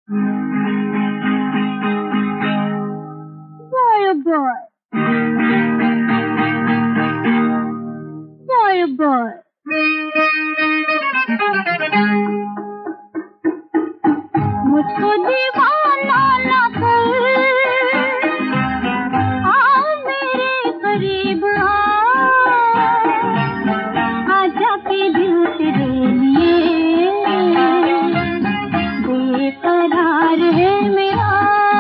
Boy, oh boy. Boy, oh boy. मुझको दीवाना ना कर, आओ मेरे करीब आजा के दिल तेरे लिए बेकरार है मेरा।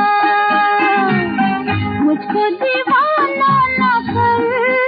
मुझको दीवाना ना कर।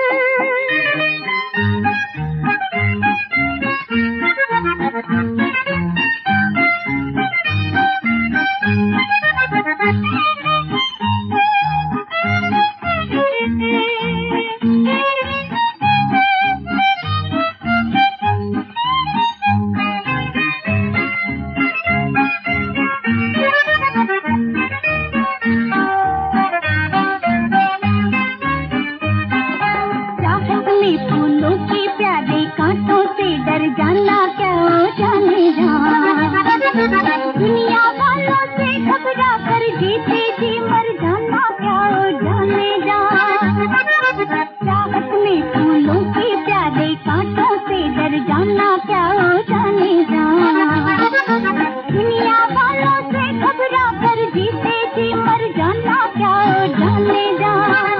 फूलों की प्यारे कांटों से डर जाना क्या हो जाने जा। दुनिया वालों से घबरा कर जीते जी मर जाना क्या हो जाने जा। चाहत में फूलों की प्यारे कांटों से डर जाना क्या हो जाने जा। दुनिया वालों से घबरा कर जीते जी मर जाना क्या हो जाने जा।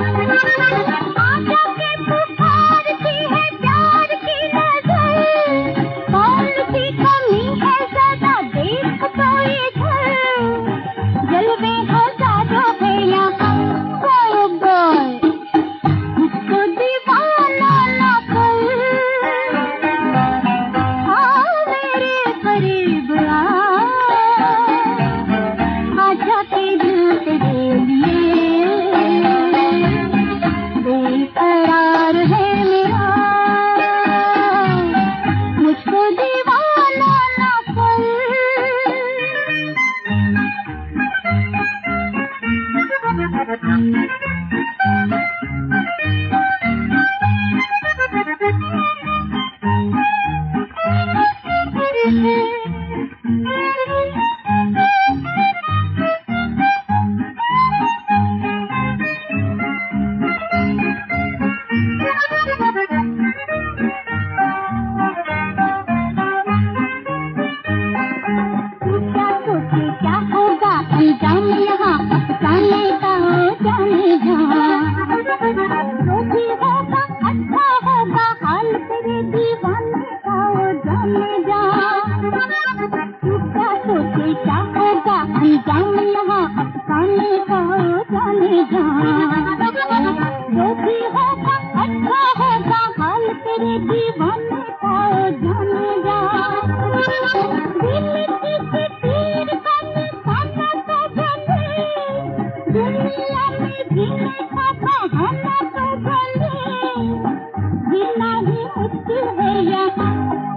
आजा के पुकारती है प्यार की नजर, कौन सी कमी है ज्यादा देख तो इधर। जलवे हजारों है यहाँ बोय बोय, मुझको दीवाना ना कर। हाँ मेरे करीब आजा के दिल तेरे लिए बेकरार है मेरा। मुझको दीवाना ना कर। क्या होगा अंजाम यहाँ अफसाने का हो जाने जा। जो भी होगा अच्छा होगा हाल तेरे दीवाने का हो जाने जा। तू क्या सोचे क्या होगा अंजाम यहाँ अफसाने का हो जाने जा। जो भी होगा अच्छा होगा हाल तेरे दीवाने का हो जाने जा। दिल किसी तीर का निशाना तो बने, दुनिया में जीने का बहाना तो बने। जीना ही मुश्किल है यहाँ